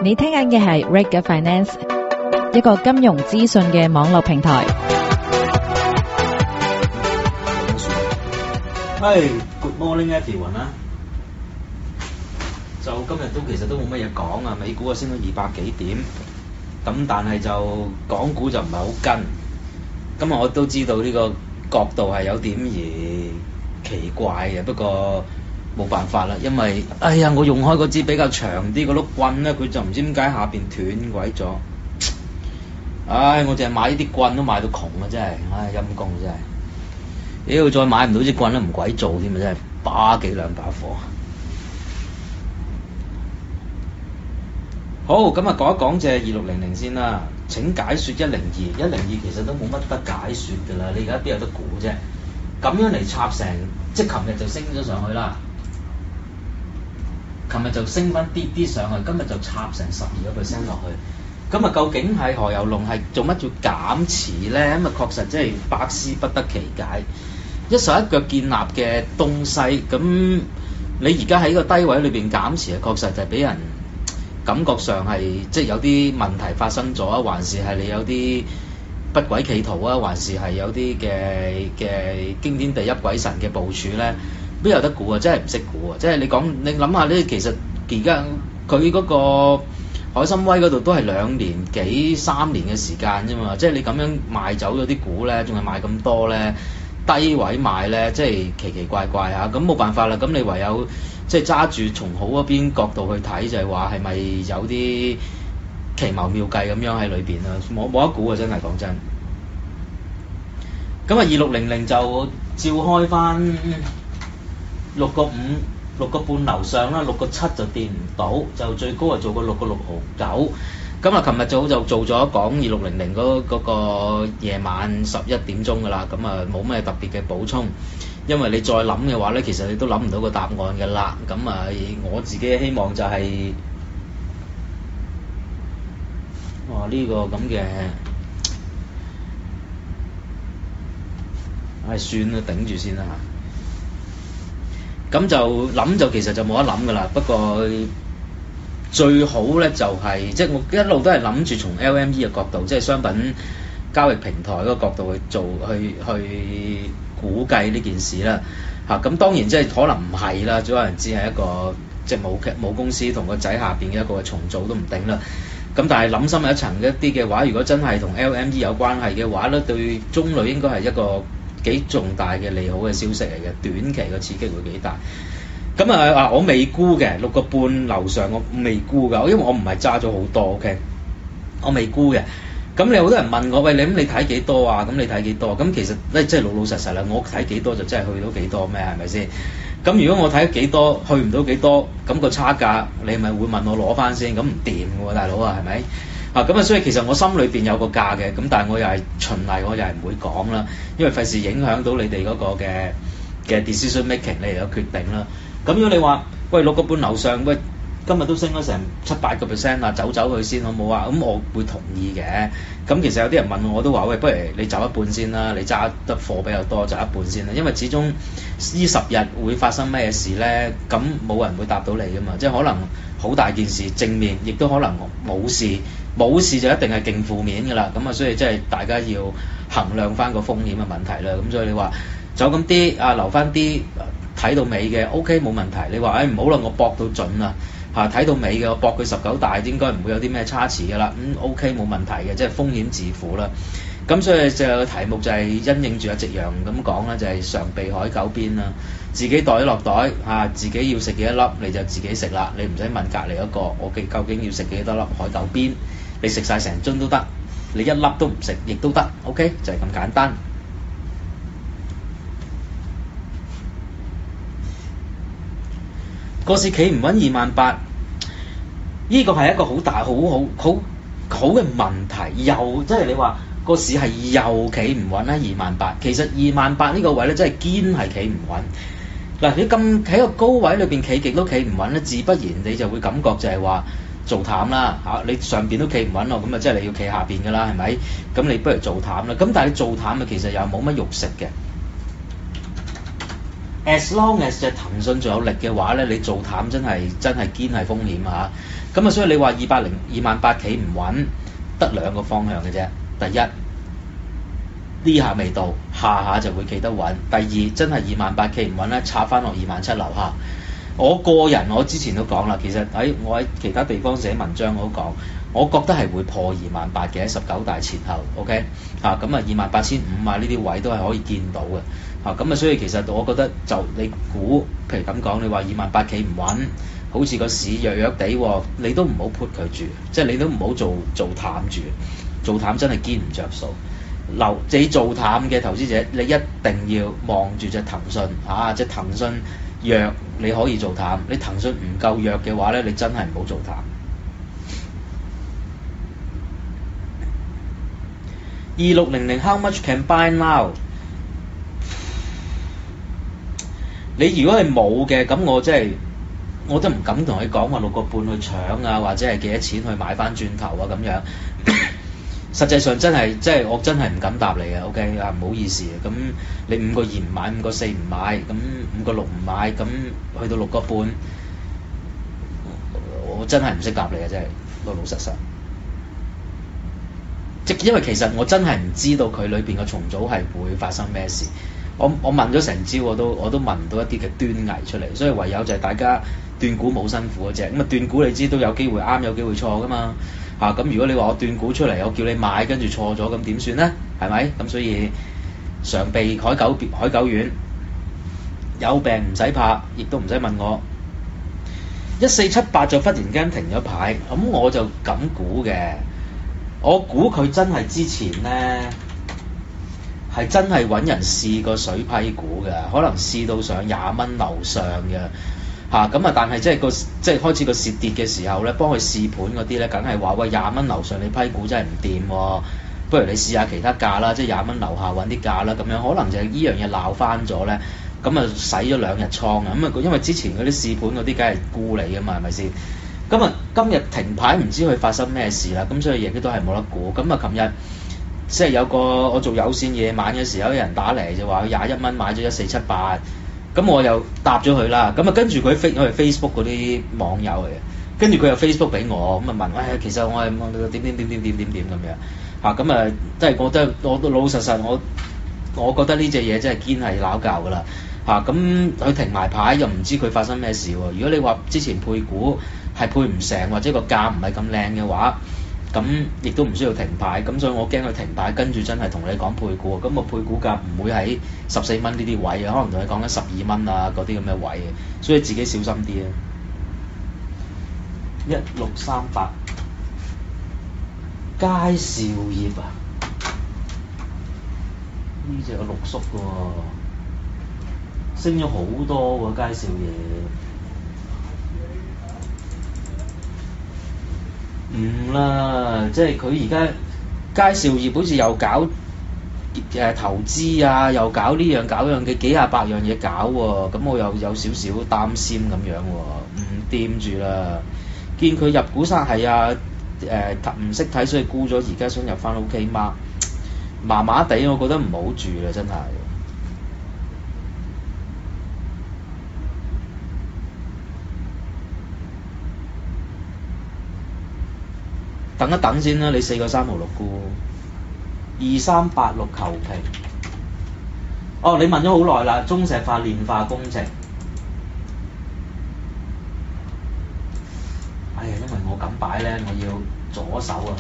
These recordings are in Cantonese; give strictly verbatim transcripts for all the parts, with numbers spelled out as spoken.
你聽緊嘅係 Reg Finance， 一個金融資訊嘅網絡平台。 係 Good morning everyone 啦，就今日都其實都冇乜嘢講啊，美股啊升咗二百幾點，咁但係就港股就唔係好跟。咁啊我都知道呢個角度係有點而奇怪嘅，不過冇辦法啦，因為哎呀我用開嗰支比較長啲嗰碌棍咧，佢就唔知點解下邊斷鬼咗。唉，我淨係買呢啲棍都買到窮啊，真係，唉陰公真係。妖再買唔到支棍都唔鬼做添啊！真係把幾兩把火。好，咁啊講一講隻二六零零先啦。請解說一零二，一零二其實都冇乜得解說㗎啦。你而家邊有得估啫？咁樣嚟插成，即係琴日就升咗上去啦。琴日就升翻啲啲上去，今日就插成十二個 percent 落去。咁啊，究竟係何猷龍係做乜要減持咧？咁啊，確實真係百思不得其解。一手一腳建立嘅東西，咁你而家喺個低位裏邊減持啊，確實就係俾人感覺上係即係有啲問題發生咗啊，還是係你有啲不軌企圖啊，還是係有啲嘅嘅驚天地泣鬼神嘅部署咧？邊有得估啊？真係唔識估啊！即係你講，你諗下呢，其實而家佢嗰個海參崴嗰度都係兩年幾三年嘅時間啫嘛，即係你咁樣賣走咗啲股咧，仲係賣咁多咧？低位買咧，即係奇奇怪怪嚇，咁冇辦法啦。咁你唯有即係揸住從好嗰邊角度去睇，就係話係咪有啲奇謀妙計咁樣喺裏邊啊？冇冇得估啊！真係講真。咁啊，二六零零就照開翻六個五、六個半樓上啦，六個七就跌唔到，就最高啊做過六個六毫九。咁啊，琴日早就做咗講二六零零嗰嗰個夜晚十一點鐘㗎啦，咁啊冇咩特別嘅補充，因為你再諗嘅話咧，其實你都諗唔到個答案㗎啦。咁啊，我自己希望就係、是，哇呢、這個咁嘅，唉、哎、算啦，頂住先啦嚇。咁就諗就其實就冇得諗㗎啦，不過。最好咧就係、是，即係我一路都係諗住從 L M E 嘅角度，即係商品交易平台嗰個角度去做，去去估計呢件事啦。嚇、啊，咁當然即係可能唔係啦，總有人知係一個即係母劇母公司同個仔下邊嘅一個重組都唔定啦。咁但係諗深一層一啲嘅話，如果真係同 L M E 有關係嘅話咧，對中旅應該係一個幾重大嘅利好嘅消息嚟嘅，短期嘅刺激會幾大。咁啊啊！我未沽嘅六個半樓上，我未沽㗎，因為我唔係揸咗好多 ，OK，我未沽嘅。咁你好多人問我，喂，你咁你睇幾多啊？咁你睇幾多？咁其實咧，即係老老實實啦，我睇幾多就真係去到幾多咩？係咪先？咁如果我睇幾多，去唔到幾多，咁個差價你咪會問我攞翻先，咁唔掂㗎喎，大佬啊，係咪？啊，咁啊，所以其實我心裏邊有個價嘅，咁但係我又係循例，我又係唔會講啦，因為費事影響到你哋嗰個嘅嘅 decision making，你哋嘅決定啦。咁如果你話，喂六個半樓上，喂今日都升咗成七八個 percent 啦，走走佢先好冇啊？咁我會同意嘅。咁其實有啲人問我，我都話，喂，不如你走一半先啦，你揸得貨比較多，走一半先啦。因為始終呢十日會發生咩事咧？咁冇人會答到你㗎嘛。即係可能好大件事正面，亦都可能冇事，冇事就一定係勁負面㗎啦。咁啊，所以即係大家要衡量翻個風險嘅問題啦。咁所以你話走咁啲啊，留翻啲。睇到尾嘅 OK 冇問題，你話誒唔好啦，我搏到盡啦嚇，睇到尾嘅我搏佢十九大應該唔會有啲咩差池㗎啦，咁、嗯、OK 冇問題嘅，即係風險自負啦。咁所以就個題目就係因應住阿夕陽咁講啦，就係、是、常備海狗鞭啦，自己袋落袋嚇、啊，自己要食幾多粒你就自己食啦，你唔使問隔離嗰個我嘅究竟要食幾多粒海狗鞭，你食晒成樽都得，你一粒都唔食亦都得 ，OK 就係咁簡單。個市企唔穩二萬八，呢個係一個好大、好好好好嘅問題。又即係你話個市係又企唔穩啦，二萬八。其實二萬八呢個位咧，真係堅係企唔穩。嗱，你咁喺個高位裏邊企極都企唔穩咧，自不然你就會感覺就係話做淡啦嚇。你上邊都企唔穩咯，咁啊即係你要企下邊㗎啦，係咪？咁你不如做淡啦。咁但係你做淡啊，其實又冇乜肉食嘅。 as long as 隻騰訊仲有力嘅話咧，你做淡真係真係堅係風險啊！咁啊，所以你話二百零二萬八企唔穩，得兩個方向嘅啫。第一，呢下未到，下下就會企得穩。第二，真係二萬八企唔穩咧，插翻落二萬七樓下。我個人我之前都講啦，其實喺我喺其他地方寫文章我都講，我覺得係會破二萬八嘅，喺十九大前後 ，OK 啊，咁啊二萬八千五啊呢啲位都係可以見到嘅。啊，咁啊，所以其實我覺得就你估，譬如咁講，你話二萬八企唔穩，好似個市弱弱地喎，你都唔好 put 佢住，即係你都唔好做做淡住，做淡真係堅唔着數。留你做淡嘅投資者，你一定要望住隻騰訊啊，隻騰訊弱你可以做淡，你騰訊唔夠弱嘅話咧，你真係唔好做淡。二六零零 how much can buy now？你如果係冇嘅，咁我真係我都唔敢同你講話六個半去搶啊，或者係幾多錢去買翻轉頭啊咁樣。實際上真係即係我真係唔敢答你嘅 ，OK 啊，唔好意思啊。咁你五個二唔買，五個四唔買，咁五個六唔買，咁去到六個半，我真係唔識答你嘅，真係老老實實。即因為其實我真係唔知道佢裏邊嘅重組係會發生咩事。我我問咗成朝，我都我都問唔到一啲嘅端倪出嚟，所以唯有就係大家斷估冇辛苦嘅啫。咁啊斷估你知都有機會啱，有機會錯噶嘛。嚇、啊、咁如果你話我斷估出嚟，我叫你買跟住錯咗，咁點算咧？係咪？咁所以常備海狗海狗丸，有病唔使怕，亦都唔使問我。一四七八就忽然間停咗牌，咁我就咁估嘅。我估佢真係之前咧。係真係揾人試個水批股嘅，可能試到上廿蚊樓上嘅嚇，咁啊但係即係個即係開始個蝕跌嘅時候咧，幫佢試盤嗰啲咧，梗係話喂廿蚊樓上你批股真係唔掂喎，不如你試下其他價啦，即係廿蚊樓下揾啲價啦，咁樣可能就係呢樣嘢鬧翻咗咧，咁啊洗咗兩日倉啊，咁啊因為之前嗰啲試盤嗰啲梗係沽你噶嘛，係咪先？咁啊今日停牌唔知佢發生咩事啦，咁所以亦都係冇得估。咁啊琴日。即係有個我做有線夜晚嘅時候，有人打嚟就話佢廿一蚊買咗一四七八，咁我又答咗佢啦。咁啊跟住佢 face 我係 Facebook 嗰啲網友嚟嘅，跟住佢又 Facebook 俾我，咁啊問，唉、哎，其實我係點點點點點點點咁樣嚇，咁啊即係覺得我都老老實實，我我覺得呢隻嘢真係堅係鬧教㗎啦嚇。咁佢停埋牌又唔知佢發生咩事喎。如果你話之前配股係配唔成，或者個價唔係咁靚嘅話，咁亦都唔需要停牌，咁所以我驚佢停牌，跟住真係同你講配股，咁個配股價唔會喺十四蚊呢啲位嘅，可能同你講緊十二蚊啊嗰啲咁嘅位嘅，所以自己小心啲啊！一六三八佳兆業啊，呢隻個六叔喎，升咗好多喎佳兆業。唔啦，即係佢而家佳兆業好似又搞誒、呃、投資啊，又搞呢樣搞樣嘅幾廿百樣嘢搞喎，咁我又有少少擔心咁樣喎，唔掂住啦。見佢入股山係啊，誒唔識睇所以沽咗，而家想入翻 OK 嗎？麻麻地，我覺得唔好住啦，真係。等一等先啦，你四個三毫六沽，二三八六求其。哦，你問咗好耐啦，中石化煉化工程。哎呀，因為我咁擺咧，我要左手啊。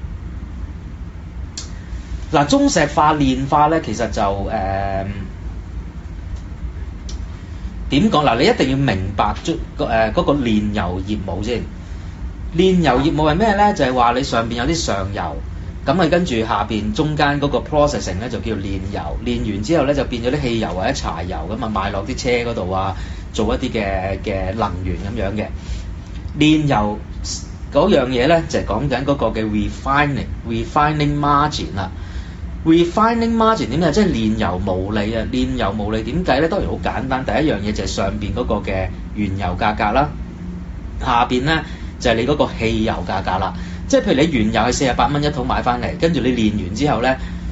嗱，中石化煉化咧，其實就誒點講嗱？你一定要明白中誒嗰個煉油業務先。煉油業務係咩咧？就係話你上邊有啲上游，咁啊跟住下邊中間嗰個 processing 咧就叫煉油，煉完之後咧就變咗啲汽油或者柴油咁啊賣落啲車嗰度啊，做一啲嘅嘅能源咁樣嘅。煉油嗰樣嘢咧就係講緊嗰個嘅 refining refining margin 啦。refining margin 點解？即係煉油毛利啊！煉油毛利點計咧？當然好簡單，第一樣嘢就係上邊嗰個嘅原油價格啦，下邊咧就係你嗰個汽油價格啦。即係譬如你原油係四十八蚊一桶買翻嚟，跟住你煉完之後咧，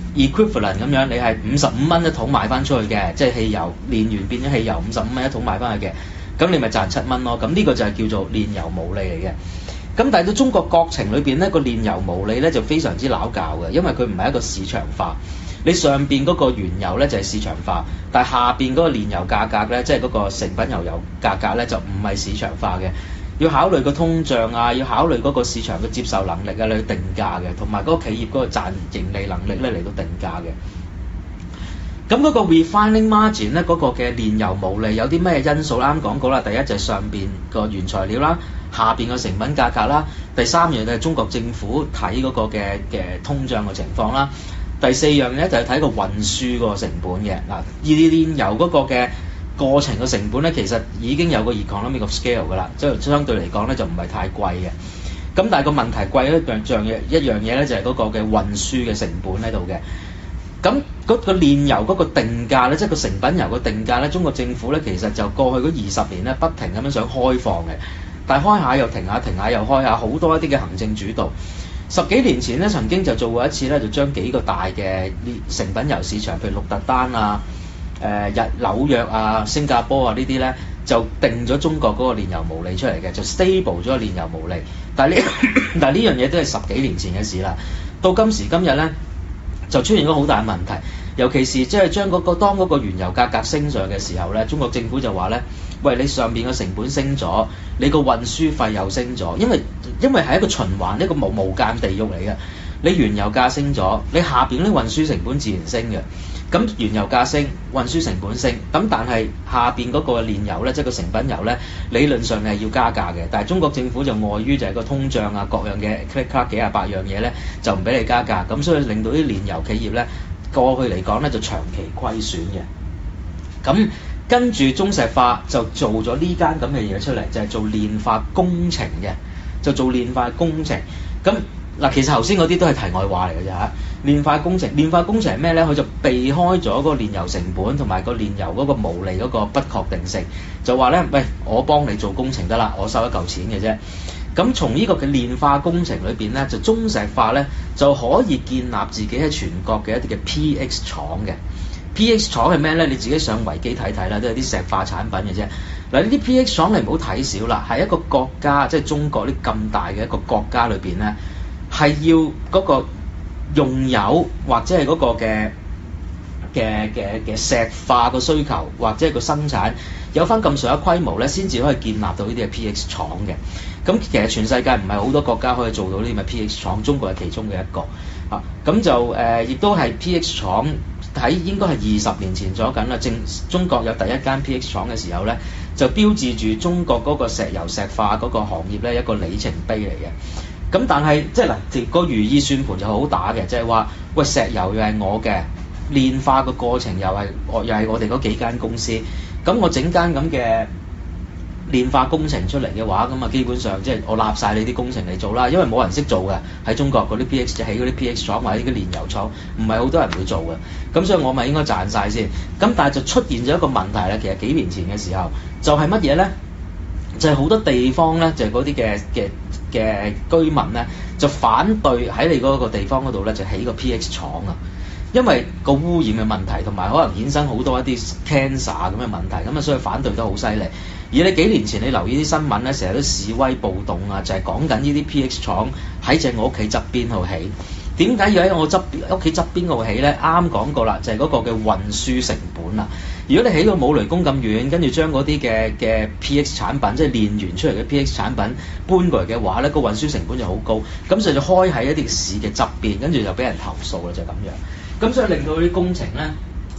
equivalent 咁樣，你係五十五蚊一桶賣翻出去嘅，即係汽油煉完變咗汽油五十五蚊一桶賣翻去嘅，咁你咪賺七蚊咯。咁呢個就係叫做煉油毛利嚟嘅。咁但係到中國國情裏邊咧，個煉油毛利咧就非常之撈教嘅，因為佢唔係一個市場化。你上邊嗰個原油咧就係市場化，但係下邊嗰個煉油價格咧，即係嗰個成品油油價格咧就唔係市場化嘅。要考慮個通脹啊，要考慮嗰個市場嘅接受能力啊，嚟去定價嘅，同埋嗰個企業嗰個賺盈利能力咧嚟到定價嘅。咁嗰個 refining margin 咧，嗰個嘅煉油毛利有啲咩因素？啱講過啦，第一就係上邊個原材料啦，下邊個成品價格啦，第三樣就係中國政府睇嗰個嘅嘅通脹嘅情況啦，第四樣咧就係睇個運輸個成本嘅。嗱，而煉油嗰個嘅過程嘅成本咧，其實已經有個 economy of scale 㗎啦，即係相對嚟講咧就唔係太貴嘅。咁但係個問題貴一樣樣嘢一樣嘢咧，就係嗰個嘅運輸嘅成本喺度嘅。咁嗰個煉油嗰個定價咧，即係個成品油個定價咧，中國政府咧其實就過去嗰二十年咧不停咁樣想開放嘅，但係開下又停下，停下又開下，好多一啲嘅行政主導。十幾年前咧曾經就做過一次咧，就將幾個大嘅成品油市場，譬如鹿特丹啊、誒、呃、日紐約啊、新加坡啊呢啲咧，就定咗中國嗰個煉油毛利出嚟嘅，就 stable 咗個煉油毛利。但係呢但係呢樣嘢都係十幾年前嘅事啦。到今時今日咧，就出現咗好大問題，尤其是即係將嗰個當嗰個原油價格升上嘅時候咧，中國政府就話咧，喂，你上邊嘅成本升咗，你個運輸費又升咗，因為因為係一個循環，一個無無間地獄嚟嘅。你原油價升咗，你下邊啲運輸成本自然升嘅。咁原油價升，運輸成本升，咁但係下邊嗰個煉油咧，即係個成品油咧，理論上係要加價嘅。但係中國政府就礙於就係個通脹啊，各樣嘅 click clack 幾廿百樣嘢咧，就唔俾你加價，咁所以令到啲煉油企業咧過去嚟講咧就長期虧損嘅。咁跟住中石化就做咗呢間咁嘅嘢出嚟，就係做煉化工程嘅，就做煉化工程。咁嗱，其實頭先嗰啲都係題外話嚟嘅啫嚇。煉化工程，煉化工程係咩咧？佢就避開咗嗰個煉油成本同埋個煉油嗰個毛利嗰個不確定性，就話咧，喂，我幫你做工程得啦，我收一嚿錢嘅啫。咁從呢個嘅煉化工程裏邊咧，就中石化咧就可以建立自己喺全國嘅一啲嘅 P X 廠嘅。P X 廠係咩咧？你自己上維基睇睇啦，都係啲石化產品嘅啫。嗱，呢啲 P X 廠你唔好睇少啦，係一個國家，即係中國呢咁大嘅一個國家裏邊咧，係要嗰個用油或者係嗰個嘅嘅嘅嘅石化個需求，或者係個生產有翻咁上下規模咧，先至可以建立到呢啲嘅 P X 廠嘅。咁其實全世界唔係好多國家可以做到呢啲嘅 P X 廠，中國係其中嘅一個啊。咁就誒，亦、呃、都係 P X 廠喺應該係二十年前咗緊啦。正中國有第一間 P X 廠嘅時候咧，就標誌住中國嗰個石油石化嗰個行業咧一個里程碑嚟嘅。咁但係即係嗱，個如意算盤就好打嘅，即係話喂，石油又係我嘅，煉化個過程又係我又係我哋嗰幾間公司，咁我整間咁嘅煉化工程出嚟嘅話，咁啊基本上即係我立晒你啲工程嚟做啦，因為冇人識做嘅，喺中國嗰啲 P X 起嗰啲 P X 廠或者啲煉油廠，唔係好多人會做嘅，咁所以我咪應該賺晒先。咁但係就出現咗一個問題咧，其實幾年前嘅時候就係乜嘢咧？就係、是、好多地方咧，就係嗰啲嘅嘅嘅居民咧，就反對喺你嗰個地方嗰度咧就起個 P X 廠啊，因為個污染嘅問題同埋可能衍生好多一啲 cancer 咁嘅問題，咁啊所以反對得好犀利。而你幾年前你留意啲新聞咧，成日都示威暴動啊，就係講緊呢啲 P X 廠喺正我屋企側邊度起。點解要喺我側邊屋企側邊度起咧？啱講過啦，就係、是、嗰個嘅運輸成本啊。如果你起到冇雷公咁遠，跟住將嗰啲嘅嘅 P X 產品，即係煉完出嚟嘅 P X 產品搬過嚟嘅話咧，個運輸成本就好高。咁所以就開喺一啲市嘅側邊，跟住就俾人投訴啦，就咁樣。咁所以令到啲工程咧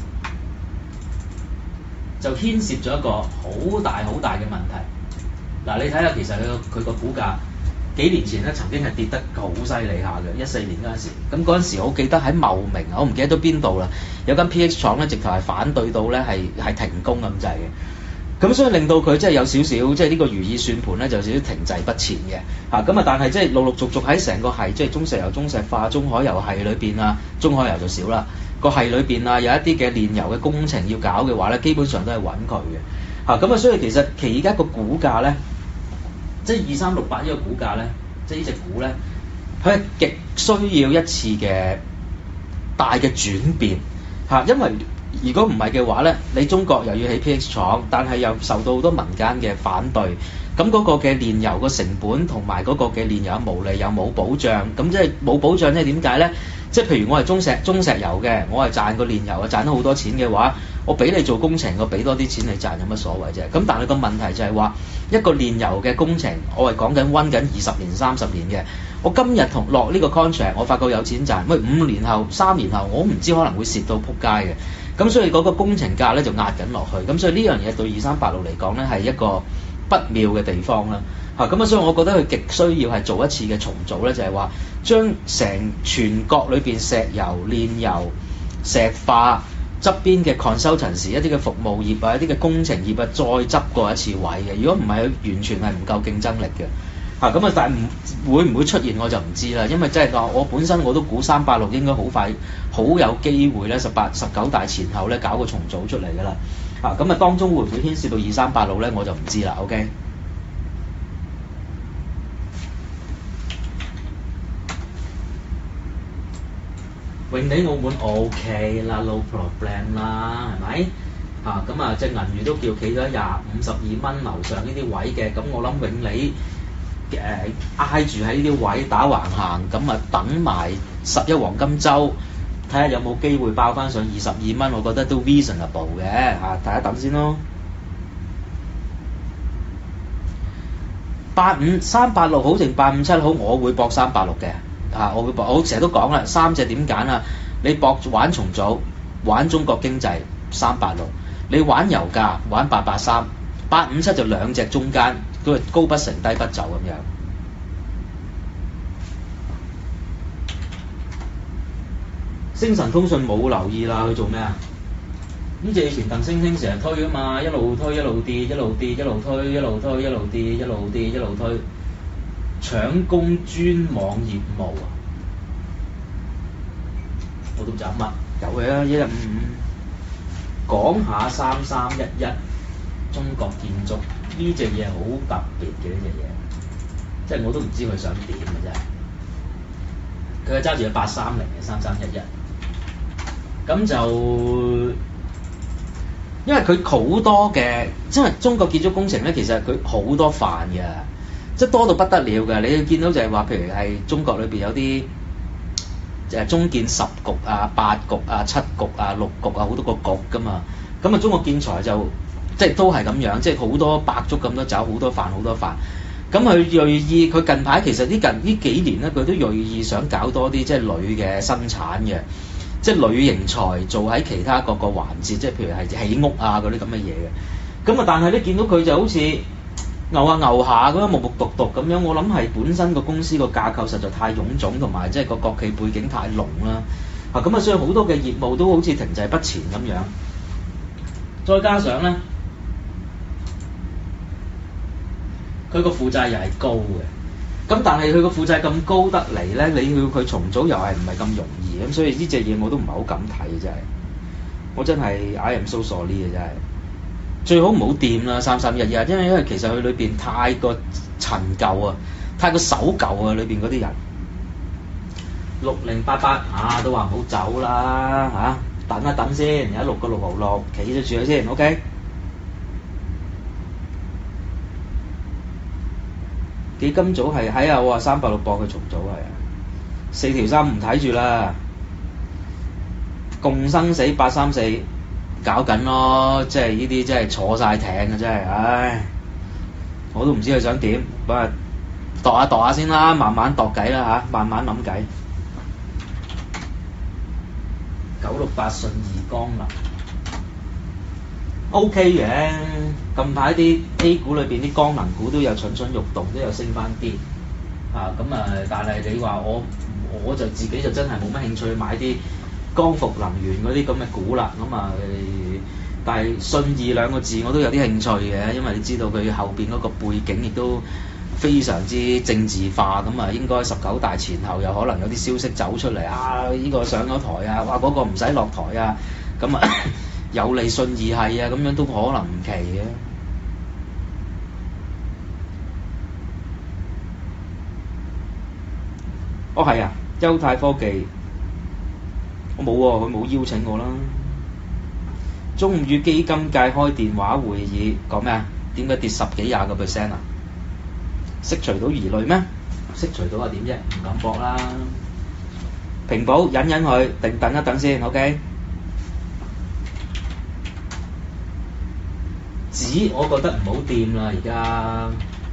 就牽涉咗一個好大好大嘅問題。嗱，你睇下其實佢個佢個股價幾年前咧曾經係跌得好犀利下嘅，一四年嗰陣時。咁嗰陣時我記得喺茂名，我唔記得咗邊度啦，有間 P X 廠咧直頭係反對到咧係係停工咁滯嘅。咁所以令到佢即係有少少即係呢個如意算盤咧就有少少停滯不前嘅嚇。咁啊，但係即係陸陸續續喺成個係即係中石油、中石化、中海油係裏邊啊，中海油就少啦。個係裏邊啊，有一啲嘅煉油嘅工程要搞嘅話咧，基本上都係揾佢嘅嚇。咁啊，所以其實其而家個股價咧，即係二三六八呢個股價咧，即係呢隻股咧，佢係極需要一次嘅大嘅轉變嚇，因為如果唔係嘅話咧，你中國又要起 P X 廠，但係又受到好多民間嘅反對，咁嗰個嘅煉油個成本同埋嗰個嘅煉油毛利又冇保障，咁即係冇保障即係點解咧？即係譬如我係中石中石油嘅，我係賺個煉油啊賺咗好多錢嘅話，我俾你做工程，我俾多啲錢你賺有乜所謂啫？咁但係個問題就係話一個煉油嘅工程，我係講緊溫緊二十年、三十年嘅，我今日同落呢個 contract，我發覺有錢賺，喂五年後、三年後，我唔知可能會蝕到撲街嘅。咁所以嗰個工程價咧就壓緊落去，咁所以呢樣嘢對二三八六嚟講咧係一個不妙嘅地方啦。嚇咁啊，所以我覺得佢極需要係做一次嘅重組咧，就係話將成全國裏邊石油、煉油、石化側邊嘅 consultants 一啲嘅服務業啊、一啲嘅工程業啊，再執過一次位嘅。如果唔係，完全係唔夠競爭力嘅。嚇咁啊，但係唔會唔會出現我就唔知啦，因為即係話我本身我都估三八六應該好快好有機會咧，十八十九大前後咧搞個重組出嚟㗎啦。嚇咁啊，當中會唔會牽涉到二三八六咧，我就唔知啦。OK。永利澳門 OK 啦 ，no problem 啦，係咪？嚇咁啊，隻銀娛都叫企咗廿五十二蚊樓上呢啲位嘅，咁我諗永利誒、呃、挨住喺呢啲位打橫行，咁啊等埋十一黃金週，睇下有冇機會爆翻上二十二蚊，我覺得都 reasonable 嘅嚇，睇一等先咯。八五三八六好定八五七好，我會搏三八六嘅。啊！我會博，我成日都講啦，三隻點揀啊？你博玩重組，玩中國經濟三八六，你玩油價玩八八三，八五七就兩隻中間，都係高不成低不就咁樣。星晨通訊冇留意啦，佢做咩啊？呢隻以前鄧星星成日推啊嘛，一路推一路跌，一路跌一路推，一路推一路跌，一路跌一路推。搶攻專網業務啊！我都唔知乜有嘅啦，一一五五講下三三一一中國建築呢隻嘢好特別嘅呢隻嘢，即係我都唔知佢想點嘅真係。佢係揸住個八三零嘅三三一一，咁就因為佢好多嘅，因為中國建築工程咧，其實佢好多範嘅。即係多到不得了嘅，你見到就係話，譬如係中國裏邊有啲誒中建十局啊、八局啊、七局啊、六局啊，好多個局噶嘛。咁啊，中國建材就即係都係咁樣，即係好多百足咁多爪，好多飯好多飯。咁佢銳意，佢近排其實呢近呢幾年咧，佢都銳意想搞多啲即係鋁嘅生產嘅，即係鋁型材做喺其他各個環節，即係譬如係起屋啊嗰啲咁嘅嘢嘅。咁啊，但係咧見到佢就好似牛下牛下咁樣木木獨獨咁樣，我諗係本身個公司個架構實在太臃腫，同埋即係個國企背景太濃啦。啊咁啊，所以好多嘅業務都好似停滯不前咁樣。再加上咧，佢個負債又係高嘅。咁但係佢個負債咁高得嚟咧，你要佢重組又係唔係咁容易咁，所以呢隻嘢我都唔係好敢睇真係。我真係 I am so sorry 嘅真係。最好唔好掂啦，三三一一，因為因為其實佢裏邊太過陳舊啊，太過守舊啊，裏邊嗰啲人。六零八八啊，都話唔好走啦嚇、啊，等一等先，而家六個六毫六，企咗住佢先 ，OK。基金組係喺啊，我話三百六博佢重組係啊，四條三唔睇住啦，共生死八三四。搞緊咯，即係呢啲真係坐晒艇嘅真係，唉，我都唔知佢想點，不過度下度下先啦，慢慢度計啦嚇，慢慢諗計。九六八信義光能 OK 嘅，近排啲 A 股裏邊啲光能股都有蠢蠢欲動，都有升翻啲啊，咁啊，但係你話我我就自己就真係冇乜興趣買啲光伏能源嗰啲咁嘅股啦，咁啊，但係信義兩個字我都有啲興趣嘅，因為你知道佢後邊嗰個背景亦都非常之政治化，咁啊應該十九大前後有可能有啲消息走出嚟啊，呢個上咗台啊，哇嗰個唔使落台啊，咁啊有利信義係啊，咁樣都可能唔奇嘅。哦係啊，優泰科技。 我冇喎，佢冇邀請我啦。中午與基金界開電話會議，講咩啊？點解跌十幾廿個 percent 啊？釋除到疑慮咩？釋除到啊點啫？唔敢搏啦。平保忍忍佢，定等一等先 ，OK。紙我覺得唔好掂啦，而家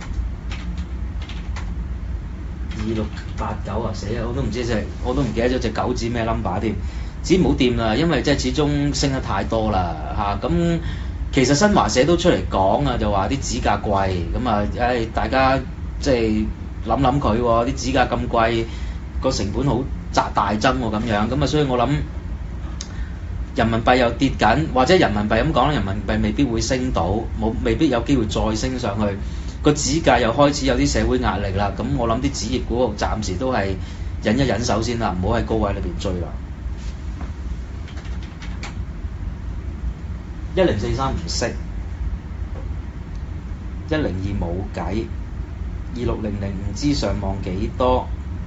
二六八九啊，死啊！我都唔知隻，我都唔記得咗隻九紙咩 number 添。紙唔好掂啦，因為即係始終升得太多啦嚇。咁、啊、其實新華社都出嚟講啊，就話啲紙價貴，咁啊誒大家即係諗諗佢喎，啲紙價咁貴，個成本好大大增喎咁樣，咁啊所以我諗人民幣又跌緊，或者人民幣咁講啦，人民幣未必會升到，冇未必有機會再升上去，個紙價又開始有啲社會壓力啦。咁我諗啲紙業股暫時都係忍一忍手先啦，唔好喺高位裏邊追啦。一零四三唔識，一零二冇計，二六零零唔知上望幾多。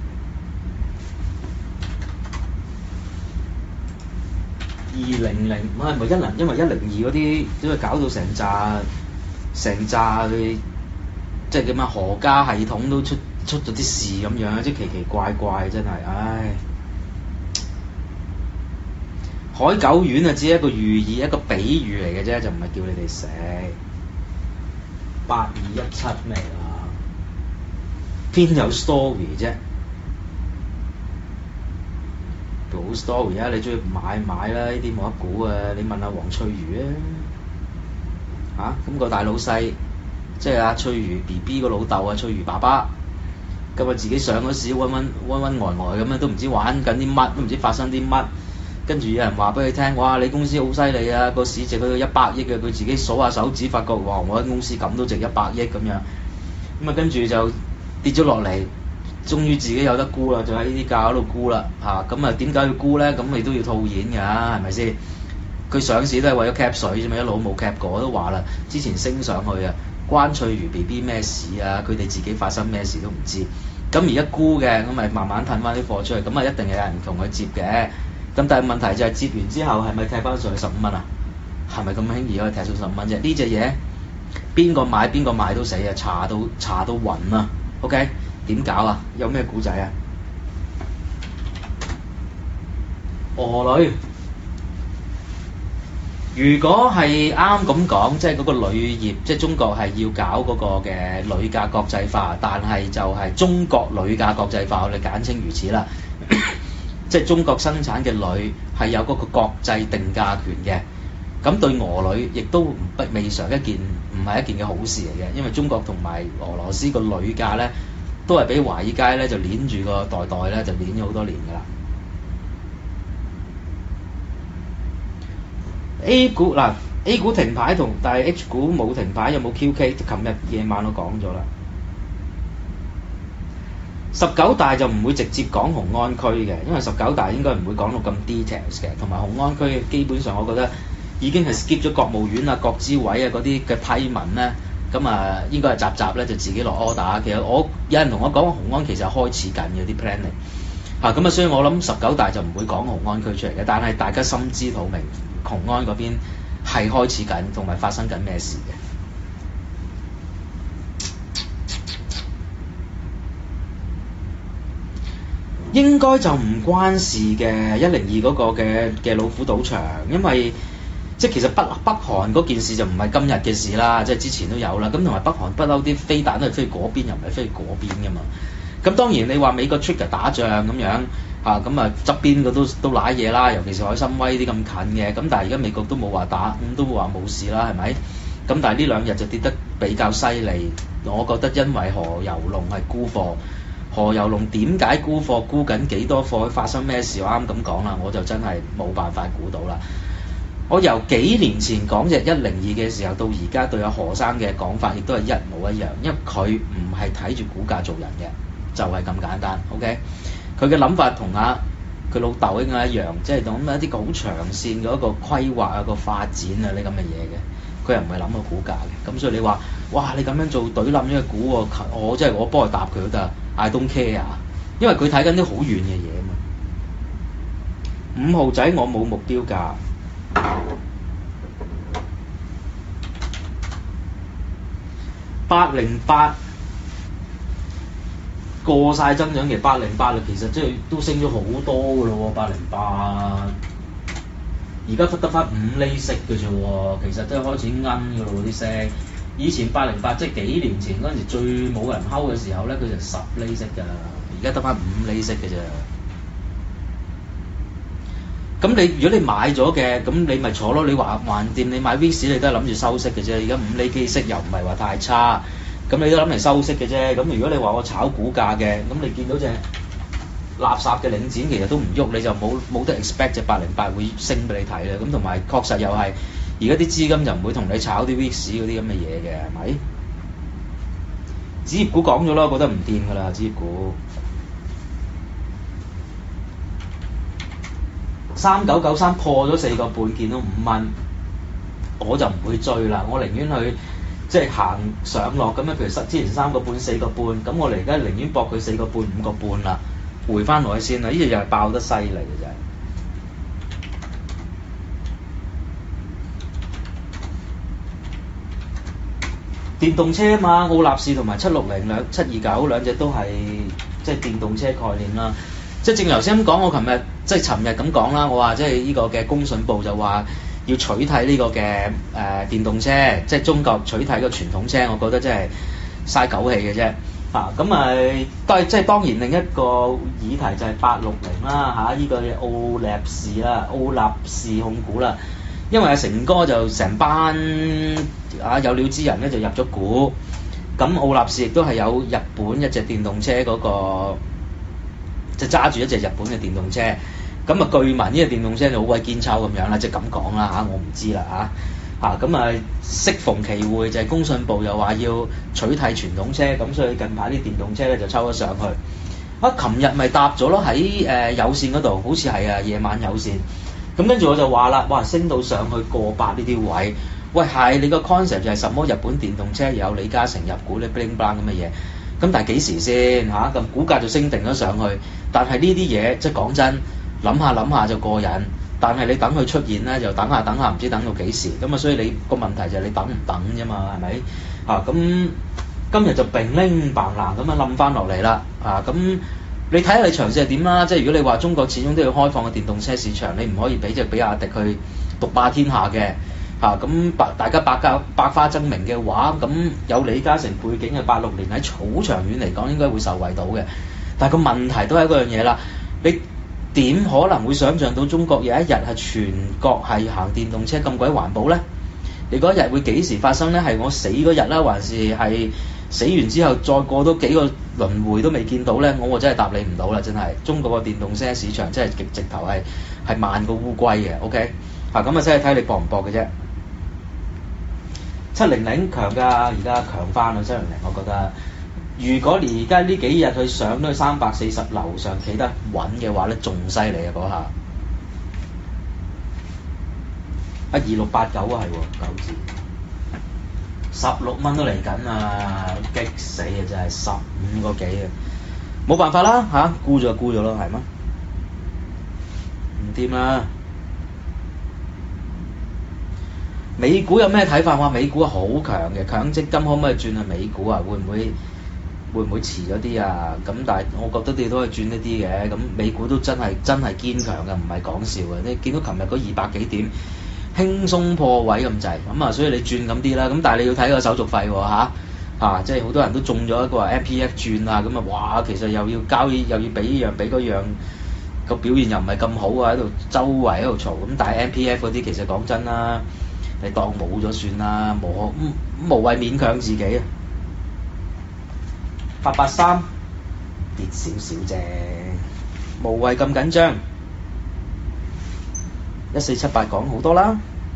二零零唔係唔係一零，因為一零二嗰啲都係搞到成扎成扎佢，即係點啊？何家系統都出出咗啲事咁樣，即係奇奇怪怪真係，唉！海狗丸啊，只係一個寓意，一個比喻嚟嘅啫，就唔係叫你哋食。八二一七咩啊？邊有 story 啫？冇 story 啊！你中意買買啦，呢啲冇得估啊！你問下黃翠如啊，嚇、啊、咁、個大老細，即係阿翠如 B B 個老豆啊，翠如爸爸，咁啊自己上嗰時溫溫溫溫呆呆咁樣，都唔知玩緊啲乜，都唔知發生啲乜，跟住有人話俾佢聽，哇！你公司好犀利啊，個市值去到一百億嘅，佢自己數下手指，發覺哇！我間公司咁都值一百億咁樣，咁啊跟住就跌咗落嚟。終於自己有得沽啦，就喺呢啲價嗰度沽啦嚇。咁啊點解要沽咧？咁你都要套現㗎，係咪先？佢上市都係為咗 cap 水啫嘛，一路冇 cap 過。我都話啦，之前升上去啊，關翠如 B B 咩事啊？佢哋自己發生咩事都唔知。咁而家沽嘅，咁咪慢慢褪翻啲貨出嚟，咁啊一定有人同佢接嘅。咁但係問題就係接完之後係咪踢翻上去十五蚊啊？係咪咁輕易可以踢上十五蚊啫？呢隻嘢邊個買邊個賣都死啊！查到查到暈啊 ！OK。點搞啊？有咩古仔啊？鵝女，如果係啱咁講，即係嗰個鋁業，即係中國係要搞嗰個嘅鋁價國際化，但係就係中國鋁價國際化，我哋簡稱如此啦。即係中國生產嘅鋁係有嗰個國際定價權嘅，咁對鵝鋁亦都不未嘗一件唔係一件嘅好事嚟嘅，因為中國同埋俄羅斯個鋁價咧。都係俾華爾街咧就攣住個袋袋咧就攣咗好多年㗎啦。A 股嗱 A 股停牌同但係 H 股冇停牌，有冇 Q K？琴日夜晚我講咗啦。十九大就唔會直接講雄安區嘅，因為十九大應該唔會講到咁 details 嘅，同埋雄安區基本上我覺得已經係 skip 咗國務院啊、國資委啊嗰啲嘅批文咧。咁啊，應該係集集咧就自己落 order。其實我有人同我講，雄安其實開始緊嘅啲 planning 嚇，咁啊，所以我諗十九大就唔會講雄安區出嚟嘅，但係大家心知肚明，雄安嗰邊係開始緊，同埋發生緊咩事嘅。應該就唔關事嘅，一零二嗰個嘅嘅老虎賭場，因為。即係其實北北韓嗰件事就唔係今日嘅事啦，即係之前都有啦。咁同埋北韓不嬲啲飛彈都係飛嗰邊，又唔係飛嗰邊㗎嘛。咁當然你話美國 trigger 打仗咁樣嚇，咁啊側邊嘅都都揦嘢啦，尤其是海參崴啲咁近嘅。咁但係而家美國都冇話打，咁都話冇事啦，係咪？咁但係呢兩日就跌得比較犀利，我覺得因為何猷龍係沽貨，何猷龍點解沽貨？沽緊幾多貨？發生咩事？我啱咁講啦，我就真係冇辦法估到啦。我由幾年前講隻一零二嘅時候，到而家對阿何生嘅講法，亦都係一模一樣，因為佢唔係睇住股價做人嘅，就係、是、咁簡單。OK，佢嘅諗法同阿佢老豆應該一樣，即係諗一啲好長線嘅一個規劃啊、個發展啊呢咁嘅嘢嘅。佢又唔係諗個股價嘅，咁所以你話哇，你咁樣做懟冧呢個股喎，我即係我幫佢答佢都得，I don't care，因為佢睇緊啲好遠嘅嘢啊嘛。 五號仔我冇目標價。八零八過晒增長期，八零八啦，其實即係都升咗好多㗎咯喎，八零八。而家得翻五厘息嘅啫喎，其實都係開始奀㗎咯喎啲息。以前八零八即係幾年前嗰陣時最冇人睺嘅時候咧，佢就十厘息㗎，而家得翻五厘息嘅啫。咁你如果你買咗嘅，咁你咪坐咯。你話橫掂你買 V 市，你都係諗住收息嘅啫。而家五厘基息又唔係話太差，咁你都諗嚟收息嘅啫。咁如果你話我炒股價嘅，咁你見到隻垃圾嘅領展其實都唔喐，你就冇冇得 expect 隻八零八會升俾你睇啦。咁同埋確實又係而家啲資金就唔會同你炒啲 V 市嗰啲咁嘅嘢嘅，係咪？紙業股講咗啦，我覺得唔掂㗎啦，紙業股。三九九三破咗四個半，見到五蚊，我就唔會追啦。我寧願去即係行上落咁樣，譬如之前三個半、四個半，咁我哋而家寧願搏佢四個半、五個半啦，回翻落去先啦。呢隻又係爆得犀利嘅真係。電動車啊嘛，奧納仕同埋七六零兩七二九兩隻都係即係電動車概念啦。即係正如頭先咁講，我琴日即係尋日咁講啦，我話即係呢個嘅工信部就話要取締呢個嘅誒、呃、電動車，即係中國取締個傳統車，我覺得真係嘥狗氣嘅啫。嚇咁誒，都係即係當然另一個議題就係八六零啦嚇，呢、這個奧納仕啦，奧納仕控股啦，因為阿成哥就成班啊有料之人咧就入咗股，咁奧納仕亦都係有日本一隻電動車嗰、那個。就揸住一隻日本嘅電動車，咁啊據聞呢隻電動車就好鬼堅抽咁樣啦，即係咁講啦嚇，我唔知啦嚇嚇咁啊，適逢其會就係工信部又話要取締傳統車，咁所以近排啲電動車咧就抽咗上去。啊，琴日咪搭咗咯喺誒有線嗰度，好似係啊夜晚有線，咁跟住我就話啦，哇升到上去過百呢啲位，喂係你個 concept 就係什麼日本電動車有李嘉誠入股咧 bling bling 咁嘅嘢。咁但係幾時先嚇？咁、啊、股價就升定咗上去，但係呢啲嘢即係講真，諗下諗下就過癮。但係你等佢出現咧，就等下等下，唔知等到幾時。咁啊，所以你個問題就係你等唔等啫嘛，係咪？嚇咁今日就並拎嘭啷咁樣冧翻落嚟啦。啊咁你睇下你長線係點啦？即係如果你話中國始終都要開放個電動車市場，你唔可以俾隻比亞迪去獨霸天下嘅。嚇咁百大家百家百花爭鳴嘅話，咁有李嘉誠背景嘅八六年喺好長遠嚟講應該會受惠到嘅。但係個問題都係嗰樣嘢啦，你點可能會想像到中國有一日係全國係行電動車咁鬼環保呢？你嗰日會幾時發生呢？係我死嗰日啦，還是係死完之後再過多幾個輪迴都未見到呢？我我真係答你唔到啦，真係中國個電動車市場真係極直頭係係慢過烏龜嘅。OK 嚇咁啊，真係睇你搏唔搏嘅啫。七零零強㗎，而家強翻啦！七零零，我覺得，如果你而家呢幾日佢上到去三百四十樓上企得穩嘅話咧，仲犀利啊嗰下！啊，二六八九啊，係喎，九字，十六蚊都嚟緊啊！激死啊！真係十五個幾啊！冇辦法啦嚇，沽咗就沽咗咯，係嗎？唔掂啦！美股有咩睇法？話美股好強嘅，強積金可唔可以轉去美股啊？會唔會會唔會遲咗啲啊？咁但係我覺得你都可以轉一啲嘅。咁美股都真係真係堅強嘅，唔係講笑嘅。你見到琴日嗰二百幾點輕鬆破位咁滯，咁啊，所以你轉咁啲啦。咁但係你要睇個手續費喎嚇嚇，即係好多人都中咗一個 M P F 轉啊，咁啊哇，其實又要交又要俾呢樣俾嗰樣，個表現又唔係咁好啊，喺度周圍喺度嘈。咁但係 M P F 嗰啲其實講真啦。你當冇咗算啦，無可無無謂勉強自己啊！八八三跌少少啫，無謂咁緊張。一四七八講好多啦，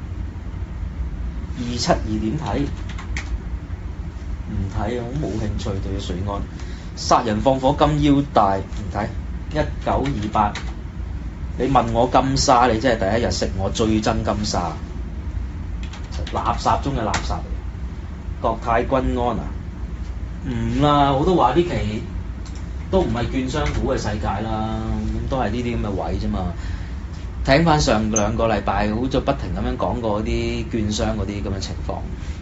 二七二點睇？唔睇啊，我冇興趣對水岸。殺人放火金腰帶唔睇。一九二八，你問我金沙，你真係第一日食我最憎金沙。垃圾中嘅垃圾嚟，國泰君安啊，唔啦，我都話呢期都唔係券商股嘅世界啦，咁都係呢啲咁嘅位啫嘛。 睇翻上兩個禮拜，好似不停咁樣講過啲券商嗰啲咁嘅情況。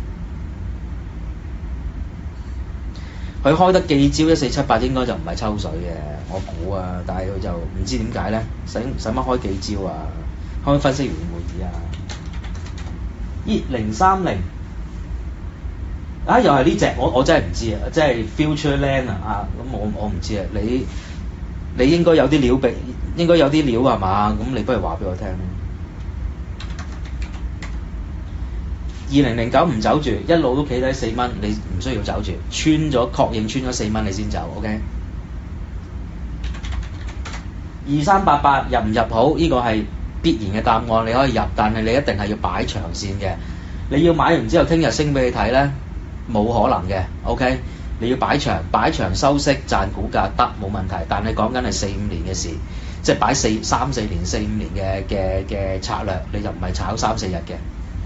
佢開得記招一四七八應該就唔係抽水嘅，我估啊，但係佢就唔知點解咧，使使乜開記招啊？開分析員會議啊？咦，零三零啊，又係呢隻，我我真係唔知啊，即係 Future Land 啊，咁我我唔知啊，你你應該有啲料俾，應該有啲料係嘛？咁你不如話俾我聽。二零零九唔走住，一路都企低四蚊，你唔需要走住，穿咗確認穿咗四蚊你先走 ，OK？ 二三八八入唔入好？呢個係必然嘅答案，你可以入，但係你一定係要擺長線嘅。你要買完之後聽日升俾你睇咧，冇可能嘅 ，OK？ 你要擺長，擺長收息賺股價得冇問題，但係講緊係四五年嘅事，即係擺四三四年、四五年嘅嘅嘅策略，你就唔係炒三四日嘅。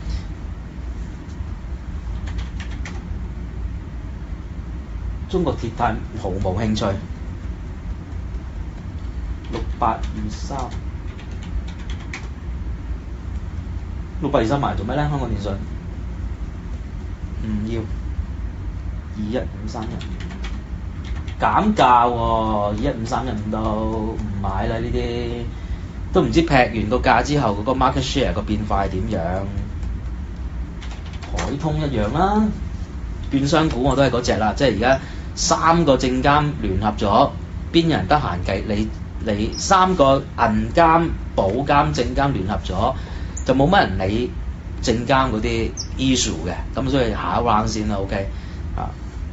中國鐵塔毫無興趣，六八二三，六八二三買做咩咧？香港電訊唔要，二一五三一減價喎，二一五三一五都唔買啦，呢啲都唔知劈完個價之後嗰個 market share 個變化係點樣。海通一樣啦，券商股我都係嗰隻啦，即係而家三個證監聯合咗，邊有人得閒計？你你三個銀監、保監、證監聯合咗，就冇乜人理證監嗰啲 issue 嘅，咁所以下一 round 先啦 ，OK 啊？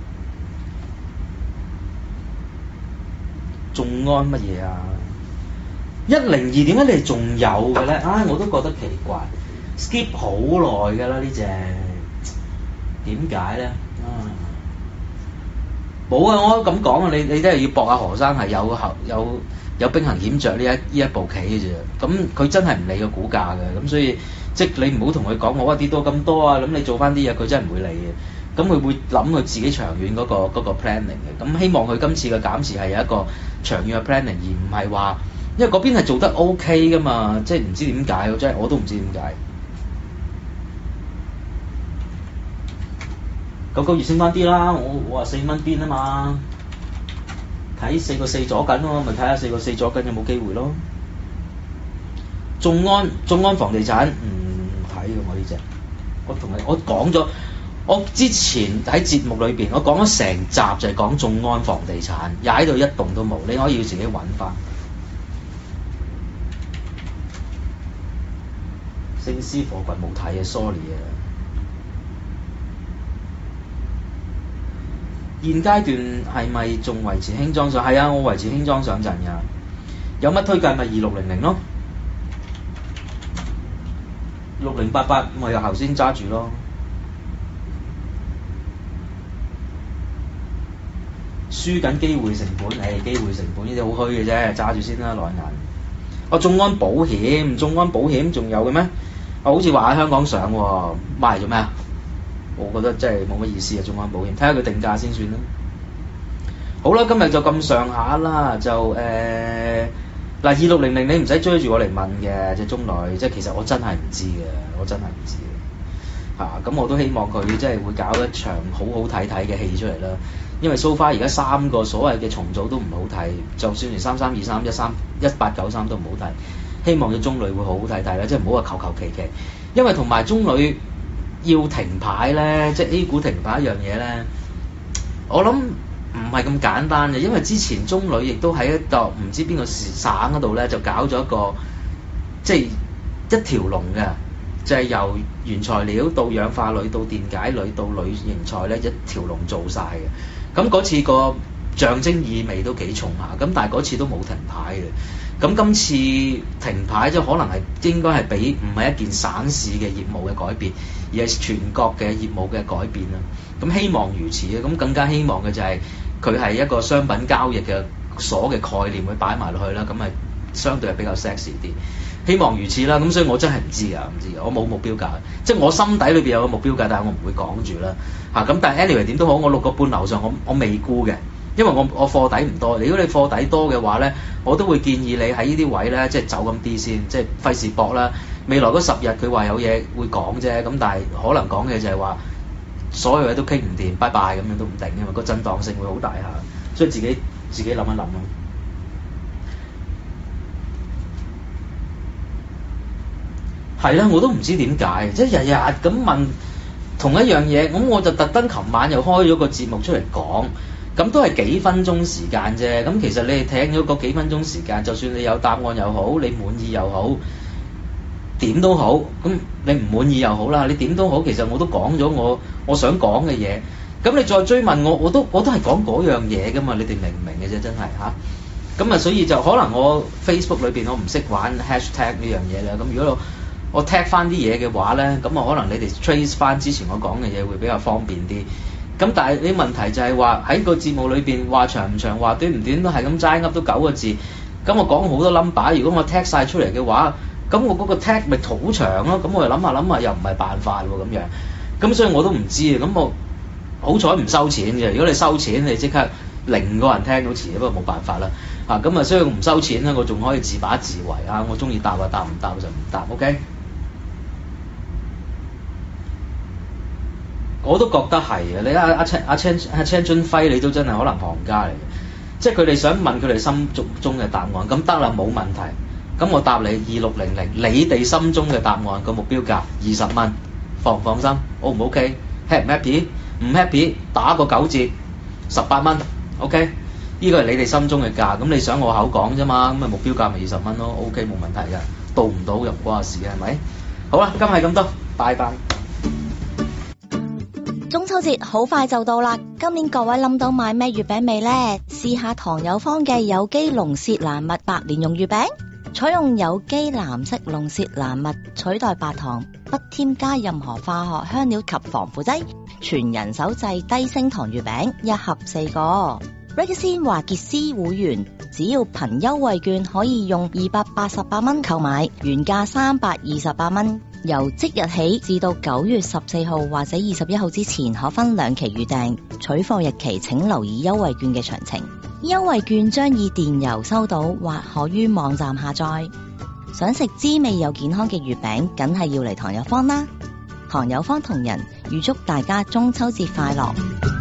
眾安乜嘢啊？一零二點解你哋仲有嘅咧？唉、哎，我都覺得奇怪 ，skip 好耐㗎啦呢隻，點解咧？啊！冇啊！我都咁講啊！你你都係要搏下何生係有後有有兵行險著呢一呢一步棋嘅啫。咁佢真係唔理個股價嘅，咁所以即係你唔好同佢講我話跌到咁多啊！咁你做翻啲嘢，佢真係唔會理嘅。咁佢會諗佢自己長遠嗰個嗰個 planning 嘅。咁希望佢今次嘅減持係有一個長遠嘅 planning，而唔係話因為嗰邊係做得 OK 噶嘛，即係唔知點解，真係我都唔知點解。九九二升翻啲啦，我我話四蚊邊啊嘛，睇四個四左緊咯，咪睇下四個四左緊有冇機會咯。眾安眾安房地產唔睇嘅我呢隻，我同你我講咗，我之前喺節目裏邊我講咗成集就係講眾安房地產，踩到一動都冇，你可以自己揾翻。聖獅貨櫃冇睇啊 ，sorry 啊。現階段係咪仲維持輕裝上？係啊，我維持輕裝上陣㗎。有乜推介咪二六零零咯，六零八八咪由頭先揸住咯。輸緊機會成本，誒機會成本呢啲好虛嘅啫，揸住先啦，內銀。哦，眾安保險，眾安保險仲有嘅咩？哦，好似話喺香港上喎，賣做咩啊？我覺得真係冇乜意思啊！眾安保險，睇下佢定價先算啦。好啦，今日就咁上下啦，就誒嗱二六零零你唔使追住我嚟問嘅，即係中旅，即係其實我真係唔知嘅，我真係唔知嘅嚇。咁、啊、我都希望佢即係會搞一場好好睇睇嘅戲出嚟啦。因為 so far 而家三個所謂嘅重組都唔好睇，就算連三三二三、一三一八九三都唔好睇。希望嘅中旅會好好睇睇啦，即係唔好話求求其其。因為同埋中旅要停牌咧，即係 A 股停牌一樣嘢咧，我諗唔係咁簡單嘅，因為之前中旅亦都喺一度唔知邊個省嗰度咧，就搞咗一個即係一條龍嘅，就係、是、由原材料到氧化鋁到電解鋁到鋁型材咧，一條龍做晒嘅。咁嗰次個象徵意味都幾重下，咁但係嗰次都冇停牌嘅。咁今次停牌即係可能係應該係俾唔係一件省市嘅業務嘅改變，而係全國嘅業務嘅改變啦。咁希望如此啊！咁更加希望嘅就係佢係一個商品交易嘅所嘅概念，會擺埋落去啦。咁係相對係比較 sexy 啲。希望如此啦。咁所以我真係唔知啊，唔知我冇目標價，即係我心底裏邊有個目標價，但係我唔會講住啦。嚇、啊、咁，但係 anyway 點都好，我六個半樓上我我未沽嘅。 因為我我貨底唔多。如果你貨底多嘅話咧，我都會建議你喺呢啲位咧，即係走咁啲先，即係費事搏啦。未來嗰十日佢話有嘢會講啫，咁但係可能講嘅就係話所有嘢都傾唔掂，拜拜咁樣都唔定，因為個震盪性會好大下，所以自己自己諗一諗咯。係啦，我都唔知點解，即係日日咁問同一樣嘢，咁我就特登琴晚又開咗個節目出嚟講，咁都係幾分鐘時間啫。咁其實你哋聽咗嗰幾分鐘時間，就算你有答案又好，你滿意又好，點都好，咁你唔滿意又好啦，你點都好，其實我都講咗我我想講嘅嘢。咁你再追問我，我都我都係講嗰樣嘢噶嘛，你哋明唔明嘅啫？真係嚇。咁啊，所以就可能我 Facebook 裏邊我唔識玩 hashtag 呢樣嘢啦。咁如果我我 tag 翻啲嘢嘅話咧，咁啊可能你哋 trace 翻之前我講嘅嘢會比較方便啲。咁但係你問題就係話喺個節目裏邊話長唔長話短唔短都係咁齋噏都九個字。咁我講好多 number， 如果我 tag 晒出嚟嘅話，咁我嗰個 tag 咪好長咯。咁我又諗下諗下又唔係辦法喎咁樣。咁所以我都唔知啊。咁我好彩唔收錢嘅。如果你收錢，你即刻零個人聽到詞，不過冇辦法啦。啊咁啊，所以我唔收錢咧，我仲可以自把自為啊。我中意答就答，唔答就唔答。OK。我都覺得係啊！你阿阿青阿青阿青津輝，你都真係可能行家嚟嘅，即係佢哋想問佢哋心中中嘅答案，咁得啦，冇問題。咁我答你二六零零，你哋心中嘅答案個目標價二十蚊，放唔放心 ？O 唔 OK？Happy 唔 happy？唔 happy 打個九折，十八蚊 OK？呢個係你哋心中嘅價，咁你想我口講啫嘛？咁啊目標價咪二十蚊咯 ，OK 冇問題㗎，到唔到又唔關我事嘅係咪？好啦，今日係咁多，拜拜。 中秋節好快就到啦，今年各位諗到買咩月餅未呢？試下唐有方嘅有機龍舌蘭蜜白蓮蓉月餅，採用有機藍色龍舌蘭蜜取代白糖，不添加任何化學香料及防腐劑，全人手製低升糖月餅，一盒四個。Rexin 華傑斯會員只要憑優惠券可以用二百八十八蚊購買，原價三百二十八蚊。由即日起至到九月十四號或者二十一號之前，可分兩期預訂，取貨日期請留意優惠券嘅詳情。優惠券將以電郵收到或可於網站下載。想食滋味又健康嘅月餅，梗係要嚟唐有方啦！唐有方同仁預祝大家中秋節快樂。